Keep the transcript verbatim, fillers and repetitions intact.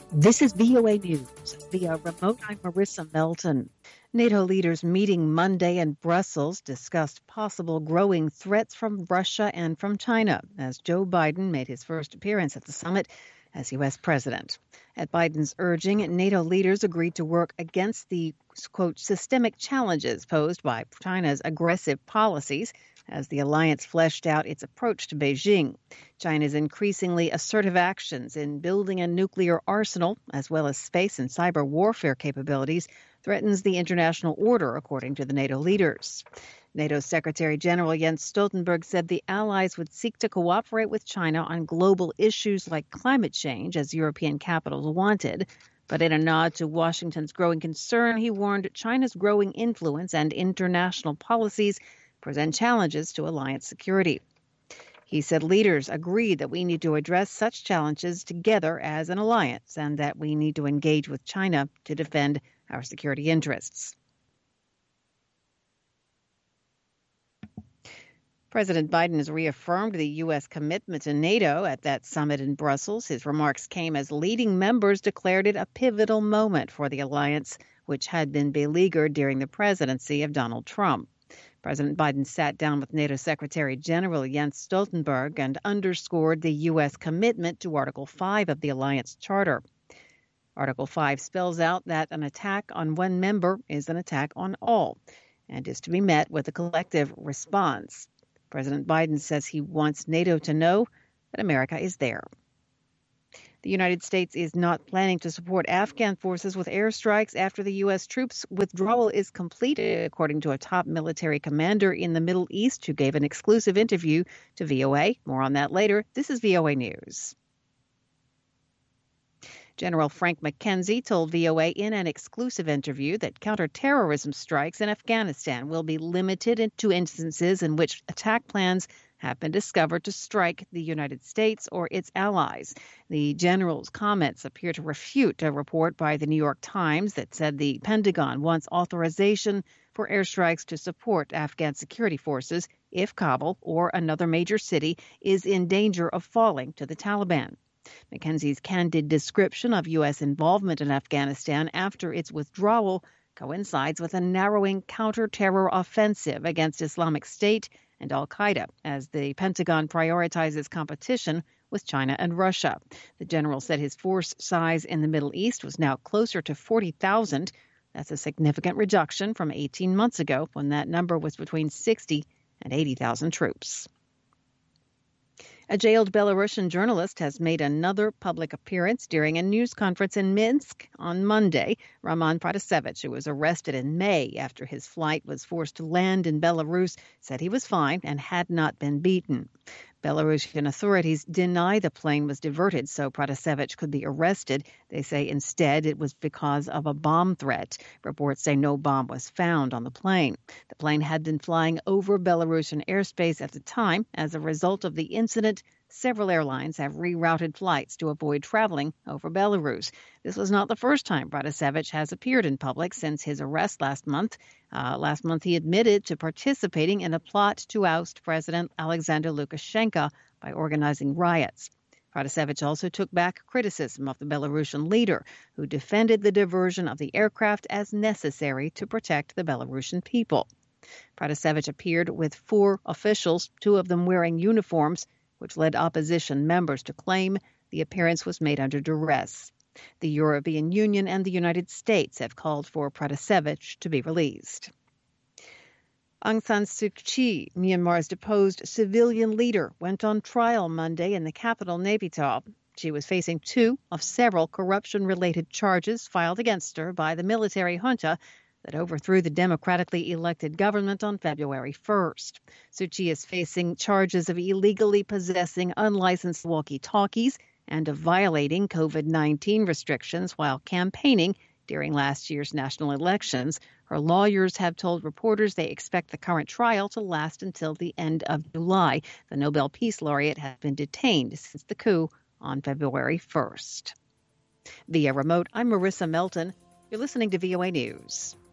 This is V O A News. Via remote, I'm Marissa Melton. NATO leaders meeting Monday in Brussels discussed possible growing threats from Russia and from China as Joe Biden made his first appearance at the summit as U S president. At Biden's urging, NATO leaders agreed to work against the, quote, systemic challenges posed by China's aggressive policies as the alliance fleshed out its approach to Beijing. China's increasingly assertive actions in building a nuclear arsenal, as well as space and cyber warfare capabilities, threatens the international order, according to the NATO leaders. NATO Secretary General Jens Stoltenberg said the allies would seek to cooperate with China on global issues like climate change, as European capitals wanted. But in a nod to Washington's growing concern, he warned China's growing influence and international policies present challenges to alliance security. He said leaders agreed that we need to address such challenges together as an alliance and that we need to engage with China to defend our security interests. President Biden has reaffirmed the U S commitment to NATO at that summit in Brussels. His remarks came as leading members declared it a pivotal moment for the alliance, which had been beleaguered during the presidency of Donald Trump. President Biden sat down with NATO Secretary General Jens Stoltenberg and underscored the U S commitment to Article five of the alliance charter. Article five spells out that an attack on one member is an attack on all and is to be met with a collective response. President Biden says he wants NATO to know that America is there. The United States is not planning to support Afghan forces with airstrikes after the U S troops' withdrawal is completed, according to a top military commander in the Middle East who gave an exclusive interview to V O A. More on that later. This is V O A News. General Frank McKenzie told V O A in an exclusive interview that counterterrorism strikes in Afghanistan will be limited to instances in which attack plans have been discovered to strike the United States or its allies. The general's comments appear to refute a report by the New York Times that said the Pentagon wants authorization for airstrikes to support Afghan security forces if Kabul or another major city is in danger of falling to the Taliban. McKenzie's candid description of U S involvement in Afghanistan after its withdrawal coincides with a narrowing counter-terror offensive against Islamic State and al-Qaeda as the Pentagon prioritizes competition with China and Russia. The general said his force size in the Middle East was now closer to forty thousand. That's a significant reduction from eighteen months ago when that number was between sixty and eighty thousand troops. A jailed Belarusian journalist has made another public appearance during a news conference in Minsk on Monday. Roman Protasevich, who was arrested in May after his flight was forced to land in Belarus, said he was fine and had not been beaten. Belarusian authorities deny the plane was diverted so Protasevich could be arrested. They say instead it was because of a bomb threat. Reports say no bomb was found on the plane. The plane had been flying over Belarusian airspace at the time. As a result of the incident, several airlines have rerouted flights to avoid traveling over Belarus. This was not the first time Protasevich has appeared in public since his arrest last month. Uh, last month, he admitted to participating in a plot to oust President Alexander Lukashenko by organizing riots. Protasevich also took back criticism of the Belarusian leader, who defended the diversion of the aircraft as necessary to protect the Belarusian people. Protasevich appeared with four officials, two of them wearing uniforms, which led opposition members to claim the appearance was made under duress. The European Union and the United States have called for Protasevich to be released. Aung San Suu Kyi, Myanmar's deposed civilian leader, went on trial Monday in the capital, Naypyidaw. She was facing two of several corruption-related charges filed against her by the military junta that overthrew the democratically elected government on February first. Suu Kyi is facing charges of illegally possessing unlicensed walkie-talkies and of violating COVID nineteen restrictions while campaigning during last year's national elections. Her lawyers have told reporters they expect the current trial to last until the end of July. The Nobel Peace Laureate has been detained since the coup on February first. Via remote, I'm Marissa Melton. You're listening to V O A News.